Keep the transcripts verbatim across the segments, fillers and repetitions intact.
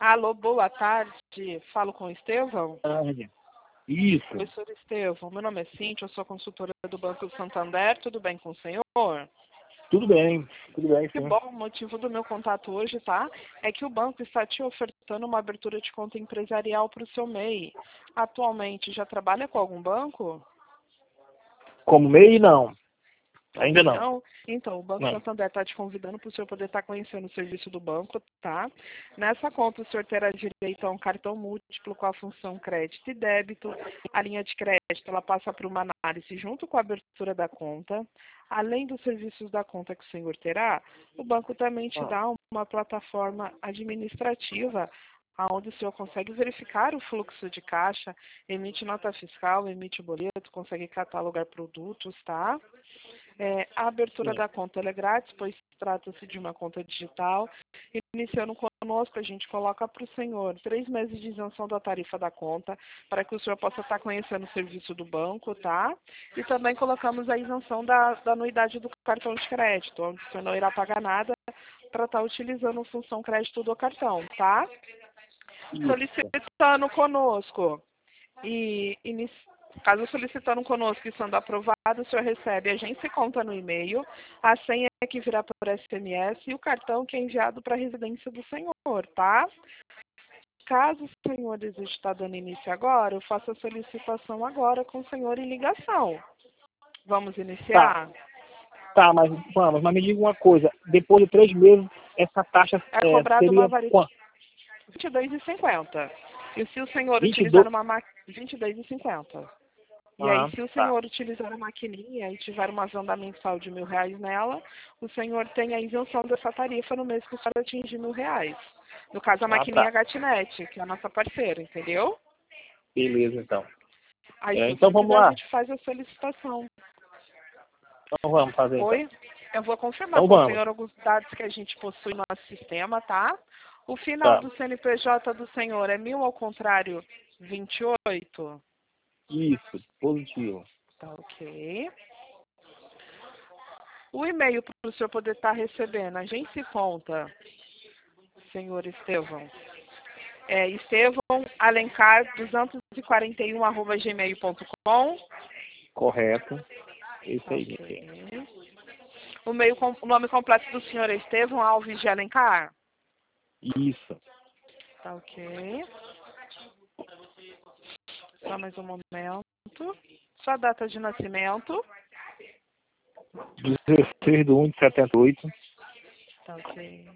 Alô, boa tarde. Falo com o Estevão? Tarde. Isso. Oi, senhor Estevão. Meu nome é Cíntia, eu sou consultora do Banco Santander. Tudo bem com o senhor? Tudo bem, tudo bem, Que sim. bom, o motivo do meu contato hoje, tá? É que o banco está te ofertando uma abertura de conta empresarial para o seu M E I. Atualmente, já trabalha com algum banco? Como M E I, não. Ainda não. Não? Então, o Banco Não. Santander está te convidando para o senhor poder estar conhecendo o serviço do banco, tá? Nessa conta, o senhor terá direito a um cartão múltiplo com a função crédito e débito. A linha de crédito, ela passa por uma análise junto com a abertura da conta. Além dos serviços da conta que o senhor terá, o banco também te Ah, dá uma plataforma administrativa onde o senhor consegue verificar o fluxo de caixa, emite nota fiscal, emite boleto, consegue catalogar produtos, tá? É, a abertura sim. da conta ela é grátis, pois trata-se de uma conta digital. Iniciando conosco, a gente coloca para o senhor três meses de isenção da tarifa da conta, para que o senhor possa estar conhecendo o serviço do banco, tá? E também colocamos a isenção da, da anuidade do cartão de crédito, onde o senhor não irá pagar nada para estar utilizando a função crédito do cartão, tá? Isso. Solicitando conosco e inici... caso solicitando conosco e sendo aprovado, o senhor recebe a agência e conta no e-mail, a senha que virá por S M S e o cartão que é enviado para a residência do senhor, tá? Caso o senhor deseje estar dando início agora, eu faço a solicitação agora com o senhor em ligação. Vamos Tá, iniciar? tá, mas vamos, mas me diga uma coisa. Depois de três meses, essa taxa É é, cobrado uma seria variação quanto? de vinte e dois reais e cinquenta centavos. E se o senhor vinte e utilizar dois? uma máquina, vinte e dois reais e cinquenta centavos. E aí, Ah, se o tá. senhor utilizar a maquininha e tiver uma venda mensal de mil reais nela, o senhor tem a isenção dessa tarifa no mês que o senhor atingir mil reais. No caso, a Ah, maquininha tá. Gatnet, que é a nossa parceira, entendeu? Beleza, então. Aí, É, se o então senhor vamos quiser, a lá. gente faz a solicitação. Então vamos fazer, então. Oi? Eu vou confirmar Então com o vamos. senhor alguns dados que a gente possui no nosso sistema, tá? O final Tá. do C N P J do senhor é mil ao contrário vinte e oito? Isso, positivo. Tá, ok. O e-mail para o senhor poder estar recebendo, a agência e conta, senhor Estevão, é estevão alencar duzentos e quarenta e um arroba gmail ponto com. Correto. Esse Tá, aí, gente. ok. O, meio, com- o nome completo do senhor é Estevão Alves de Alencar? Isso. Tá, ok. Só mais um momento. Sua data de nascimento? dezesseis de um de setenta e oito. Tá, ok.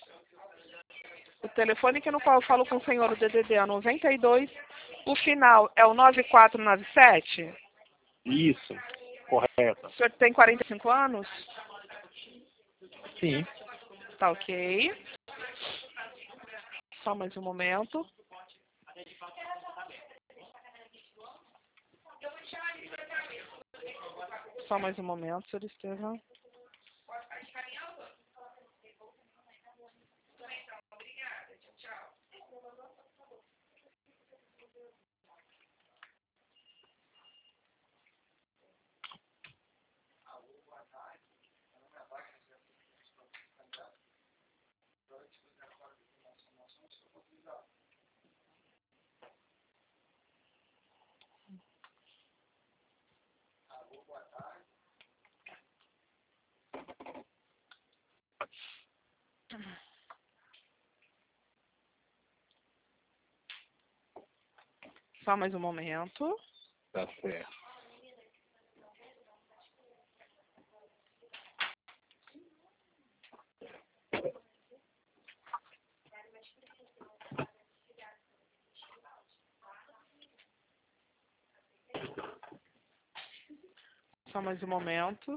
O telefone que no qual eu falo com o senhor, o D D D é noventa e dois. O final é o nove quatro nove sete? Isso. Correto. O senhor tem quarenta e cinco anos? Sim. Tá, ok. Só mais um momento. Só mais um momento, senhor Estevão. Só mais um momento. Tá certo. Só mais um momento.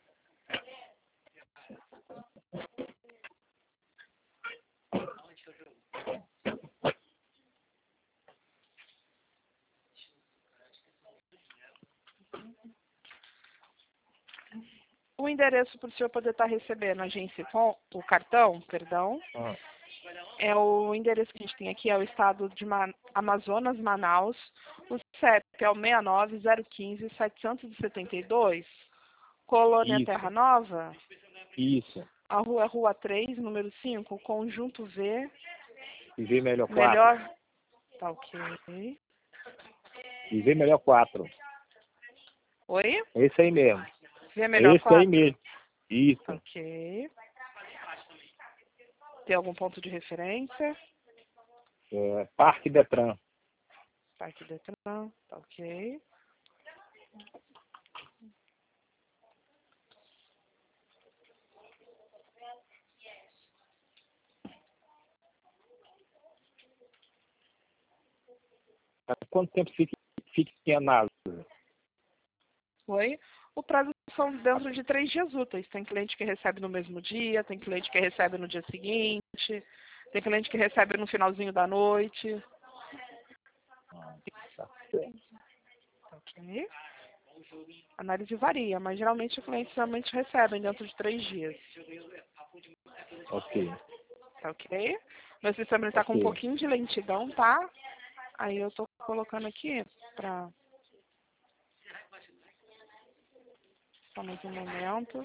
O endereço para o senhor poder estar recebendo a agência com o cartão, perdão, Ah, é o endereço que a gente tem aqui, é o estado de Ma- Amazonas, Manaus. O C E P é o seis nove zero um cinco sete sete dois, Colônia isso. Terra Nova. Isso. A rua é Rua três, número cinco, Conjunto V, Viver melhor quatro. Melhor. Tá ok. Viver melhor quatro. Oi? Esse aí mesmo. Viver melhor Esse quatro. aí mesmo. Isso. Tá ok. Tem algum ponto de referência? É, Parque Detran. Parque Detran. Tá ok. Há quanto tempo fica, fica em análise? Oi? O prazo são dentro de três dias úteis. Tem cliente que recebe no mesmo dia, tem cliente que recebe no dia seguinte, tem cliente que recebe no finalzinho da noite. Tá certo. Ok? A análise varia, mas geralmente os clientes realmente recebem dentro de três dias. Ok. Tá ok? Meu sistema está com um Ok. pouquinho de lentidão, tá? Aí eu tô colocando aqui pra... Só mais um momento.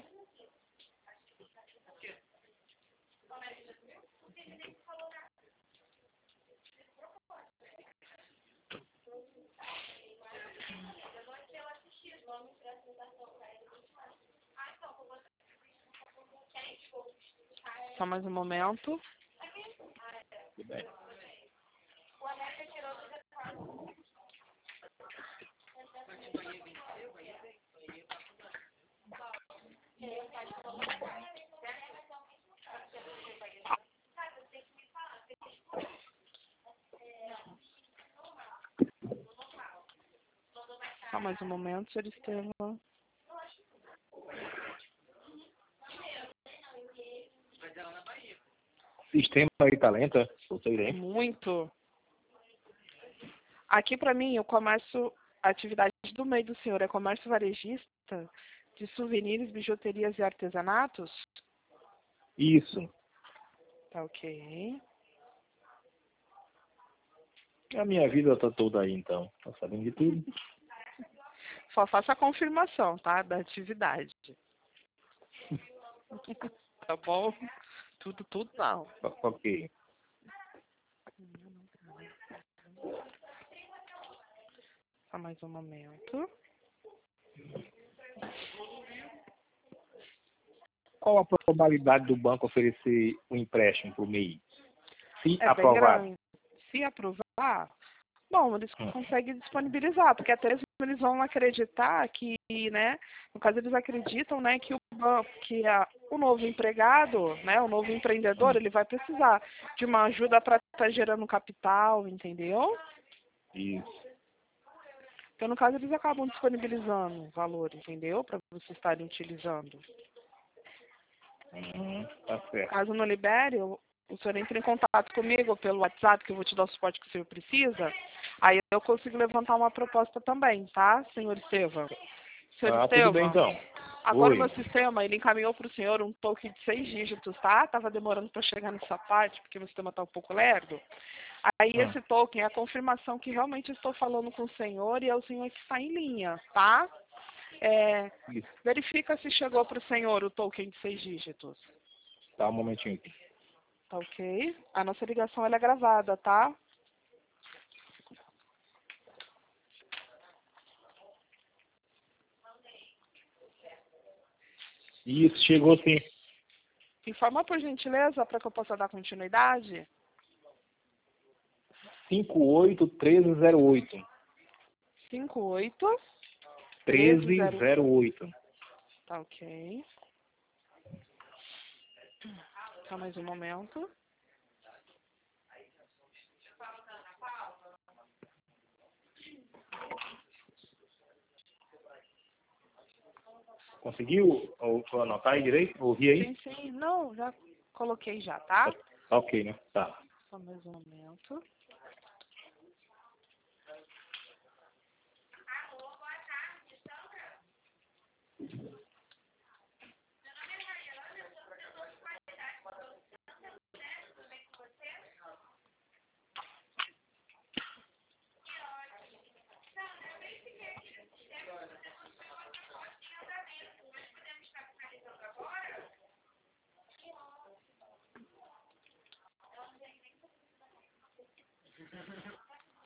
Só mais um momento. Tudo bem. Só mais um momento, senhor Estevam. Sistema aí, talento? Soltei aí. Muito. Aqui para mim, o comércio, a atividade do meio do senhor é comércio varejista de souvenirs, bijuterias e artesanatos? Isso. Tá ok. A minha vida tá toda aí, então. Tá sabendo de tudo? Só faça a confirmação, tá? Da atividade. Tá bom? Tudo, tudo não. O- Ok. Só mais um momento. Qual a probabilidade do banco oferecer um empréstimo para o M E I? Se É bem aprovado. grande. Se aprovar, bom, eles Hum. conseguem disponibilizar, porque até mesmo eles vão acreditar que, né, no caso eles acreditam, né, que o banco, que a, o novo empregado, né, o novo empreendedor, Hum. ele vai precisar de uma ajuda para estar gerando capital, entendeu? Isso. Então, no caso, eles acabam disponibilizando o valor, entendeu? Para vocês estarem utilizando. Uhum. Tá certo. Caso não libere, o o senhor entre em contato comigo pelo WhatsApp, que eu vou te dar o suporte que o senhor precisa. Aí eu consigo levantar uma proposta também, tá, senhor Estevam? Senhor Ah, tudo bem, Estevam, então. agora o Oi. meu sistema, ele encaminhou para o senhor um token de seis dígitos, tá? Tava demorando para chegar nessa parte, porque meu sistema tá um pouco lerdo. Aí Hum. esse token é a confirmação que realmente estou falando com o senhor e é o senhor que está em linha, tá? É, Isso. verifica se chegou para o senhor o token de seis dígitos. Tá, um momentinho aqui. Tá ok? A nossa ligação ela é gravada, tá? Isso, chegou sim. Informa por gentileza para que eu possa dar continuidade. cinco oito um três zero oito. cinco oito um três treze zero. zero oito. Tá ok. Só mais um momento. Conseguiu ou, ou anotar aí direito? Ouvir aí? Sim, sim. Não, já coloquei já, tá? Tá ok, né? Tá. Só mais um momento.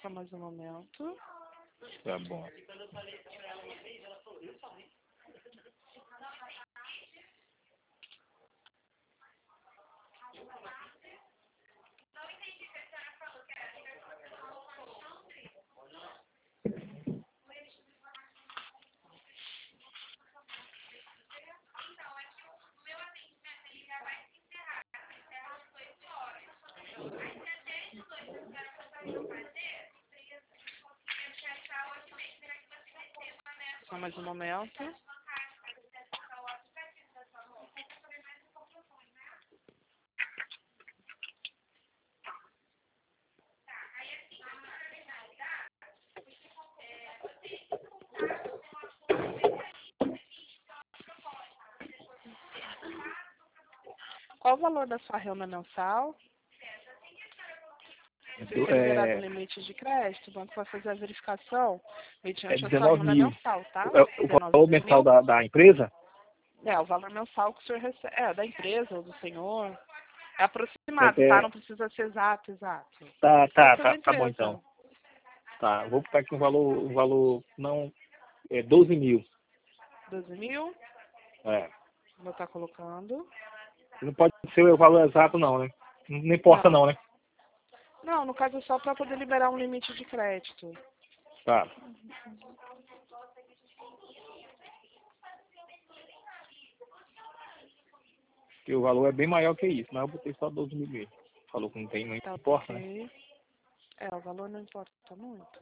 Só mais um momento. Tá bom. Só mais um momento. Qual o valor da sua renda mensal? Se Do- for liberado o É, limite de crédito, o banco vai fazer a verificação é mediante a sua dezenove renda mil. mensal, tá? É o dezenove valor mensal mil? da, da empresa? É, o valor mensal que o senhor recebe. É, da empresa ou do senhor. É É, aproximado, tá? é, Não precisa ser exato, exato. tá, Pode tá, ser da tá, tá bom empresa. então. Tá, vou botar aqui um valor, um valor, não, é doze mil. doze mil. É. Vou estar colocando. Não pode ser o valor exato não, né? Não importa Não. não, né? Não, no caso é só para poder liberar um limite de crédito. Tá. Porque o valor é bem maior que isso, mas eu botei só doze mil mesmo. Falou que não tem, não Tá importa, né? ok. É, o valor não importa muito.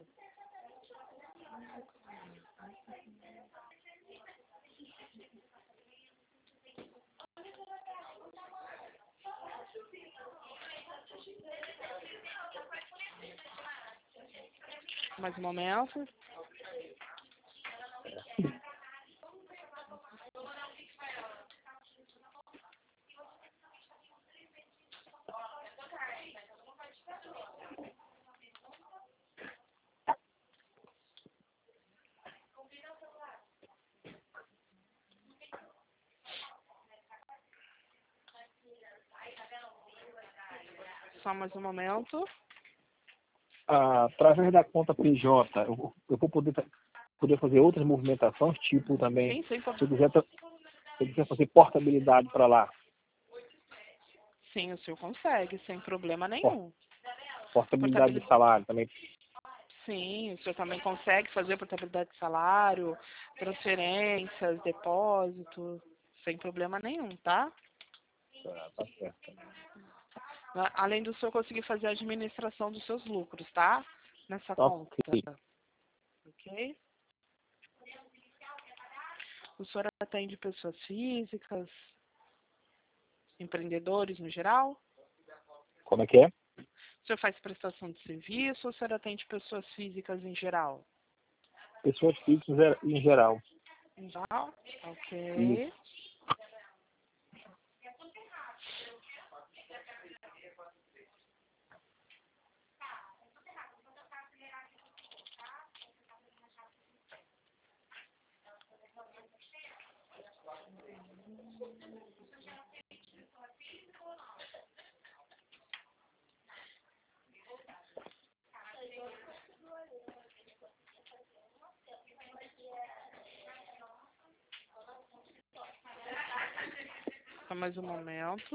Mais um momento. Só mais um momento. Ah, através da conta P J, eu, vou- eu vou poder, ta- poder fazer outras movimentações, tipo também, Sim, sem se eu problema. quiser, ta- se eu quiser fazer portabilidade para lá, Sim, o senhor consegue, sem problema por- nenhum. portabilidade de Portabilidade. salário também. Sim, o senhor também consegue fazer portabilidade de salário, transferências, depósito, sem problema nenhum, tá? Tá, tá certo. A- Além do senhor conseguir fazer a administração dos seus lucros, tá? Nessa Tá conta. ok. Ok? O senhor atende pessoas físicas, empreendedores no geral? Como é que é? O senhor faz prestação de serviço ou o senhor atende pessoas físicas em geral? Pessoas físicas em geral. Em geral? Isso. Ok. Só mais um momento.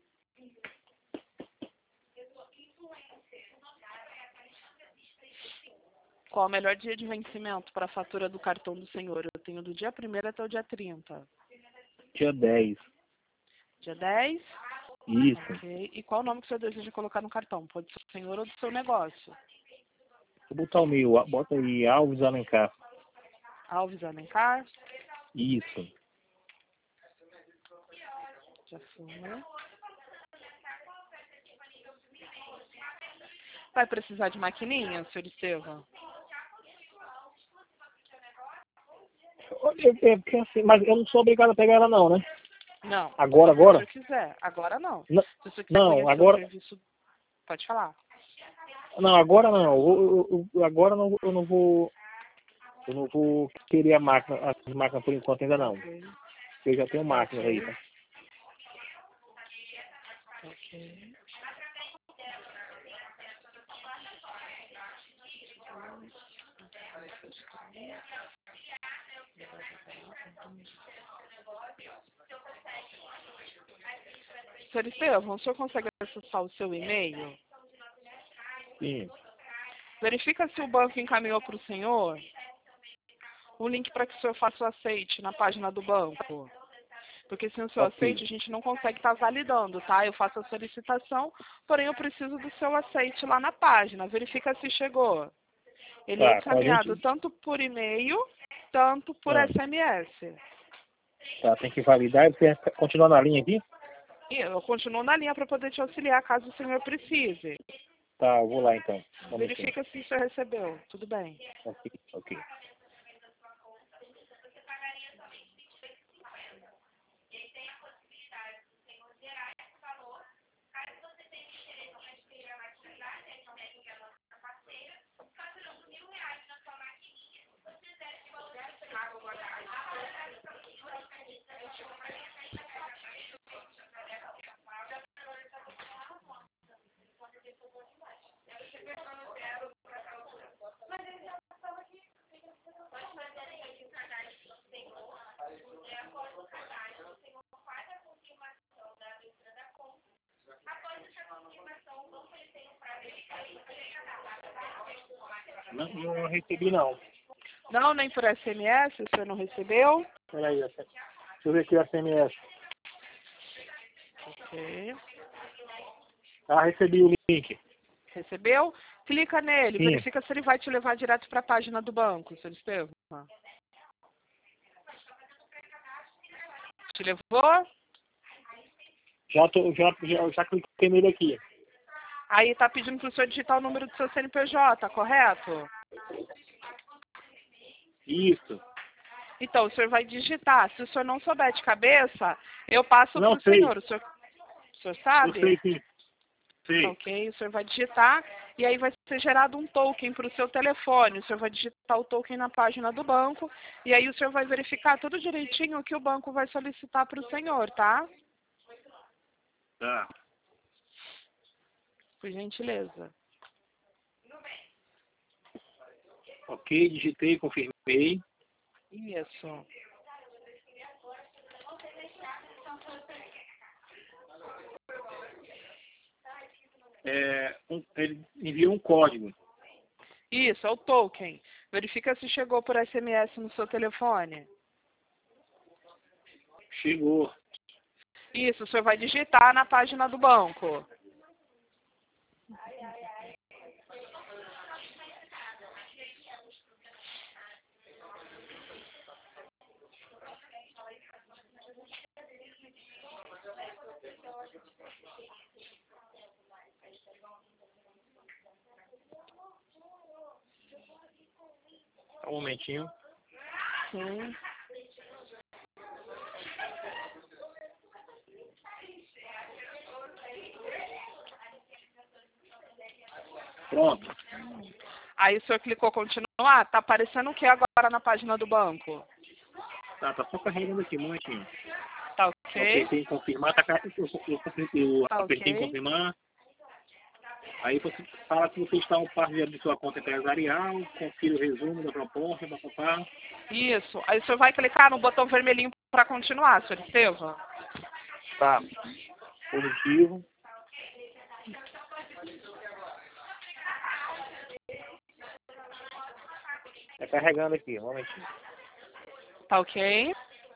Qual o melhor dia de vencimento para a fatura do cartão do senhor? Eu tenho do dia primeiro até o dia trinta. Dia dez. Dia dez? Isso. Ok. E qual o nome que o senhor deseja colocar no cartão? Pode ser do senhor ou do seu negócio. Vou botar o meu, bota aí Alves Alencar. Alves Alencar? Isso. Já foi. Vai precisar de maquininha, senhor Estevam? Olha, é, porque assim, mas eu não sou obrigado a pegar ela não, né? Não. Agora, Só se o agora? senhor quiser. Agora não. Não, Se o senhor quiser não, conhecer o agora, serviço, pode falar. não, agora não. Eu, eu- eu- agora eu não, eu não vou, eu não vou querer a máquina, as máquinas por enquanto ainda não. Ok. Eu já tenho máquinas aí, Ok. tá? Ok. Senhor Estevão, o senhor consegue acessar o seu e-mail? Sim. Verifica se o banco encaminhou para o senhor o link para que o senhor faça o aceite na página do banco. Porque sem o seu Ok. aceite, a gente não consegue estar validando, tá? Eu faço a solicitação, porém eu preciso do seu aceite lá na página. Verifica se chegou. Ele Tá, é então a encaminhado gente... tanto por e-mail, tanto por Ah, S M S. tá, tem que validar e você continuar na linha aqui? E eu continuo na linha para poder te auxiliar caso o senhor precise. Tá, eu vou lá então. Um momentinho. Verifica se o senhor recebeu. Tudo bem. Ok, ok. Não, não recebi não. Não, nem por S M S, o senhor não recebeu? Peraí, deixa eu ver aqui o S M S. Ok. Ah, recebi o link. Recebeu? Clica nele, Sim. verifica se ele vai te levar direto para a página do banco, senhor Estevão. Te levou? Já, tô, já, já, já cliquei nele aqui. Aí tá pedindo para o senhor digitar o número do seu C N P J, correto? Isso. Então, o senhor vai digitar. Se o senhor não souber de cabeça, eu passo Não para o sei. senhor. O senhor, o senhor Eu sabe? sei sim. Sei. Ok, o senhor vai digitar e aí vai ser gerado um token para o seu telefone. O senhor vai digitar o token na página do banco e aí o senhor vai verificar tudo direitinho o que o banco vai solicitar para o senhor, tá? Tá. Por gentileza. Ok, digitei, confirmei. Isso. É, um, ele enviou um código. Isso, é o token. Verifica se chegou por S M S no seu telefone. Chegou. Isso, o senhor vai digitar na página do banco. Um momentinho. Sim. Pronto. Aí o senhor clicou continuar, tá aparecendo o que agora na página do banco? Tá, tá só carregando aqui, um momentinho. Tá Eu ok? apertei em confirmar, tá, car- eu, eu, eu, eu Tá apertei em ok? confirmar. Aí você fala que você está um par de sua conta empresarial, confira o resumo da proposta, papapá. Isso. Aí o senhor vai clicar no botão vermelhinho para continuar, senhor Estevão. Tá. Positivo. Tá carregando aqui, um momentinho. Tá ok?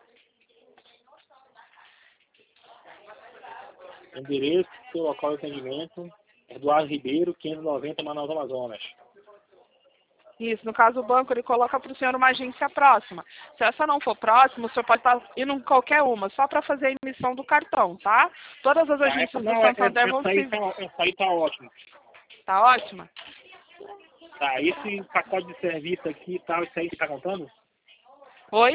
Endereço, local de atendimento, Eduardo Ribeiro, quinhentos e noventa, Manaus, Amazonas. Isso. No caso, o banco ele coloca para o senhor uma agência próxima. Se essa não for próxima, o senhor pode estar indo em qualquer uma, só para fazer a emissão do cartão, tá? Todas as Tá, essa, agências do não, é, Santander vão essa, aí se... tá, essa aí tá ótimo. Tá ótima? Tá, esse pacote de serviço aqui e tal, isso aí que tá contando? Oi?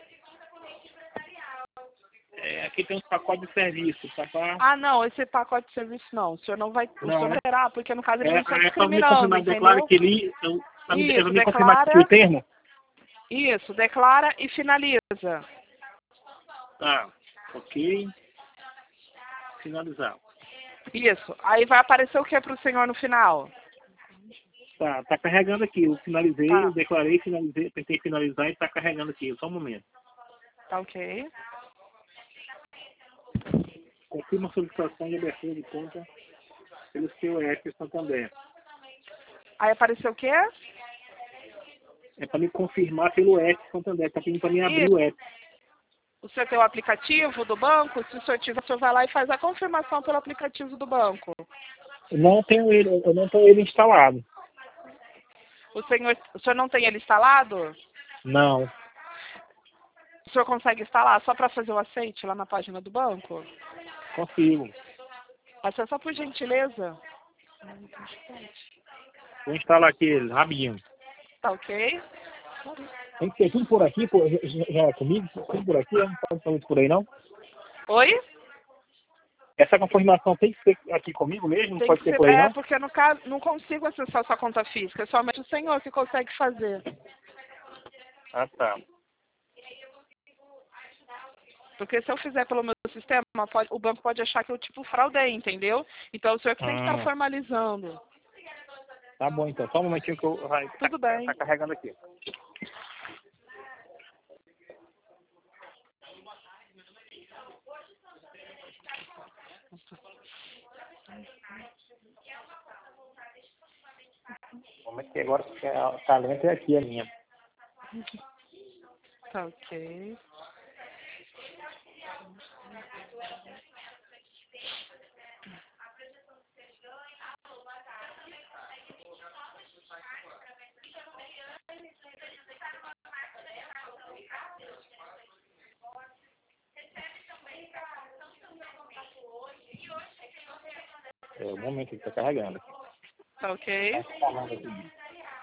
É, aqui tem uns pacotes de serviço, papá. Ah, não, esse pacote de serviço não. O senhor não vai... O Não, senhor né? não terá, porque no caso ele É, vem só é só me discriminando, confirmar, declara entendeu? que ele... Eu, pra me, Isso, eu me confirmar aqui declara... o termo? Isso, declara e finaliza. Tá, ok. Finalizar. Isso. Aí vai aparecer o que para o senhor no final? Tá, tá carregando aqui. Eu finalizei, Tá. eu declarei, finalizei, tentei finalizar e tá carregando aqui. Só um momento. Tá ok. Confirma a solicitação de abertura de conta pelo seu F Santander. Aí apareceu o quê? É para me confirmar pelo F Santander. Tá pedindo para mim abrir E o app. o senhor tem o aplicativo do banco? Se o senhor tiver, o senhor vai lá e faz a confirmação pelo aplicativo do banco. Eu não tenho ele, eu não tenho ele instalado. O senhor, o senhor não tem ele instalado? Não. O senhor consegue instalar só para fazer o aceite lá na página do banco? Consigo. Acessa por gentileza. Vou instalar aqui ele, rapidinho. Tá ok? Tem que ser tudo por aqui, por, já, já é comigo? Tudo por aqui? Eu não pode fazer isso por aí, não? Oi? Essa confirmação tem que ser aqui comigo mesmo? Não Tem pode que ser ser, por aí, é, não? porque no caso não consigo acessar sua conta física, é somente o senhor que consegue fazer. Ah, tá. Porque se eu fizer pelo meu sistema, pode- o banco pode achar que eu tipo fraudei, entendeu? Então o senhor que tem que estar Hum, formalizando. tá bom, então. Só um momentinho que eu... Vai, tá, Tudo bem. tá carregando aqui. Um momento que agora a talento é aqui, a minha. Tá ok. É o momento que tá carregando aqui. Tá ok. Tá falando aqui.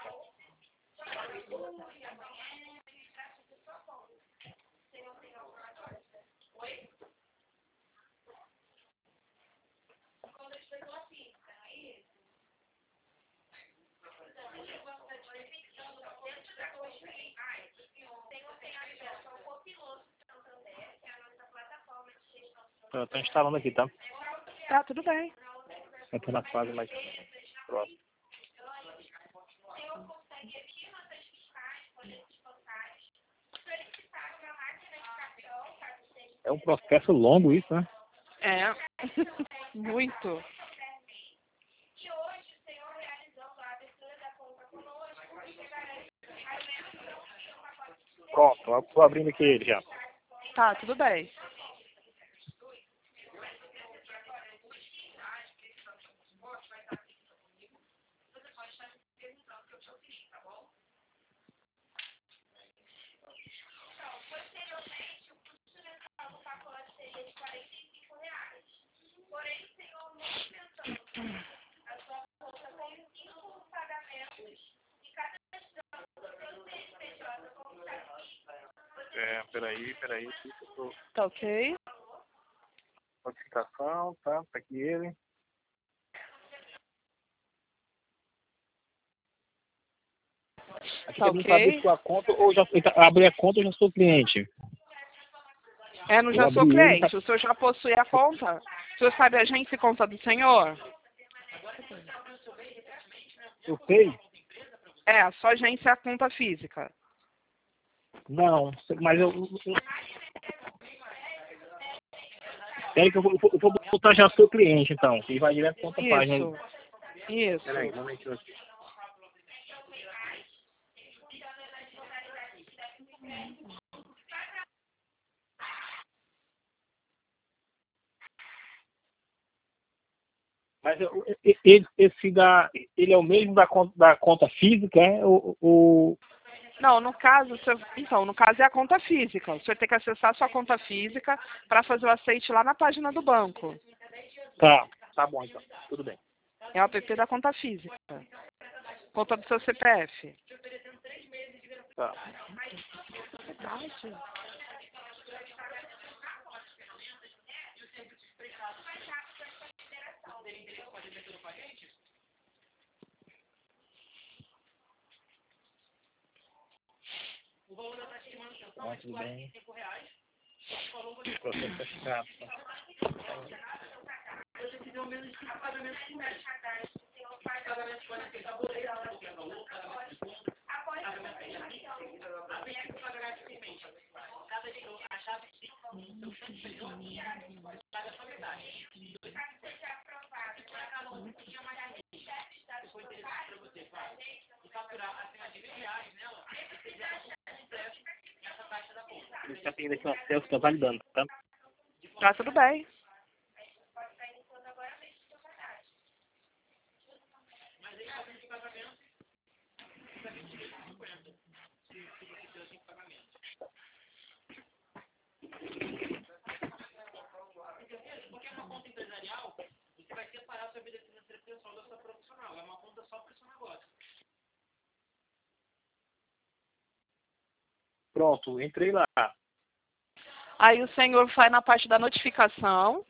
Eu tô instalando aqui, tá? Tá, tudo bem. Eu tô na fase mais próxima. É um processo longo isso, né? É. Muito. Pronto, eu tô abrindo aqui ele já. Tá, tudo bem. É, peraí, peraí. Tá ok. Notificação, tá? Tá aqui ele. Aqui Tá quer me saber ok. se a conta ou já abri a conta ou já sou cliente. É, não Eu já sou abri ele, tá? cliente. O senhor já possui a conta? O senhor sabe a agência e conta do senhor? Eu sei? É, a sua agência é a conta física. Não, mas eu. Peraí que eu vou, eu vou botar já sou cliente então. E vai direto para outra página aí. Isso. Isso. Peraí, um momentinho aqui. Mas eu- ele, esse da, ele é o mesmo da conta, da conta física, é? O, o, Não, no caso, o senhor- então, no caso é a conta física. O senhor tem que acessar a sua conta física para fazer o aceite lá na página do banco. tá, tá bom então, tudo bem. É o app da conta física. Conta do seu C P F. Tá. Verdade. Tá, tudo bem. Processo chato. Está pedindo aqui uma selfie, está validando, tá? Tá tudo bem. Pronto, entrei lá. Aí o senhor vai na parte da notificação.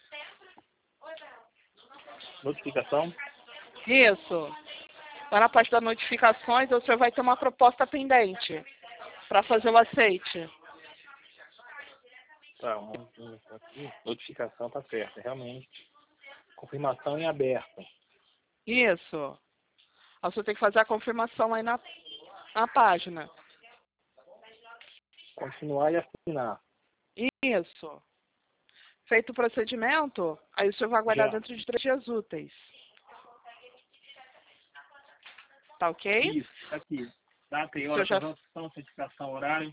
Notificação. Isso. Vai na parte das notificações, o senhor vai ter uma proposta pendente para fazer o aceite. Tá, um, um, aqui, notificação tá certa, realmente. Confirmação em aberto. Isso. Aí o senhor tem que fazer a confirmação aí na, na página. Continuar e assinar. Isso. Feito o procedimento, aí o senhor vai aguardar Já. dentro de três dias úteis. Tá ok? Isso, tá aqui. Data e O hora, senhor já- transação, certificação, horário.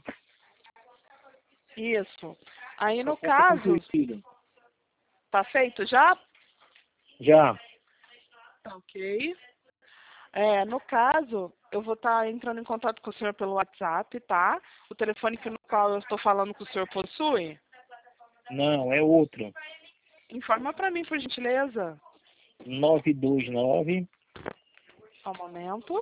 Isso. Aí no Proposta caso, concluída. tá feito já? Já. Tá ok. É, no caso, eu vou estar entrando em contato com o senhor pelo WhatsApp, tá? O telefone que no qual eu estou falando com o senhor possui? Não, é outro. Informa para mim, por gentileza. nove dois nove, Só um momento.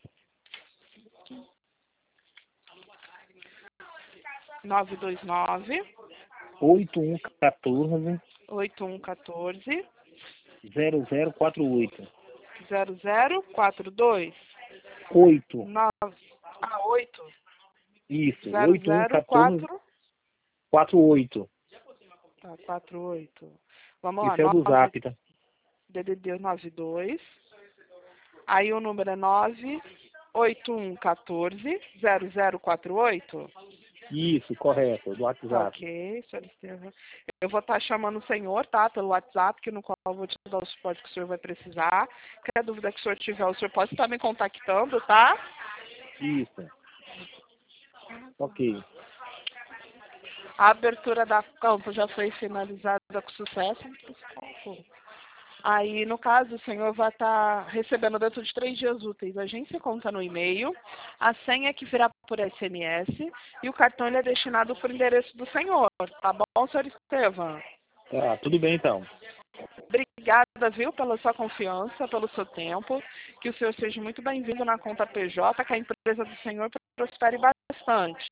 nove dois nove, oito um um quatro, oito um um quatro, zero zero quatro oito. zero zero quatro dois. oito. nove. Ah, oito. Isso, zero oito um um zero quatro, quatro. quatro oito. Tá, quatro oito. Vamos lá. Isso é o do Zap, tá? D D D nove dois. Aí o número é nove oito um um quatro, zero zero quatro oito. Isso, correto, do Tá WhatsApp. ok, senhor Estevam. Eu vou estar chamando o senhor, tá? Pelo WhatsApp, que no qual eu vou te dar o suporte que o senhor vai precisar. Qualquer dúvida que o senhor tiver, o senhor pode estar me contactando, tá? Isso. Ok. A abertura da campo já foi finalizada com sucesso. Aí, no caso, o senhor vai estar recebendo dentro de três dias úteis. A agência conta no e-mail, a senha que virá por S M S e o cartão ele é destinado por endereço do senhor. Tá bom, senhor Estevam? Tá, tudo bem então. Obrigada, viu, pela sua confiança, pelo seu tempo. Que o senhor seja muito bem-vindo na conta P J, que a empresa do senhor prospere bastante.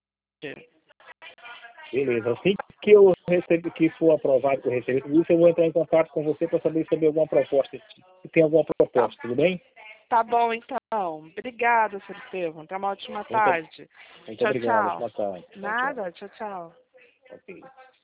Beleza. Assim que eu receber, que for aprovado, que eu receber tudo isso, eu vou entrar em contato com você para saber sobre alguma proposta. Se tem alguma proposta, Tá, tudo bem? tá bom, então. Obrigada, senhor Estevam. Tenha uma ótima Muito, tarde. muito Tchau, obrigado. tchau. Boa tarde. Tchau, tchau. Nada, tchau, tchau. Ok.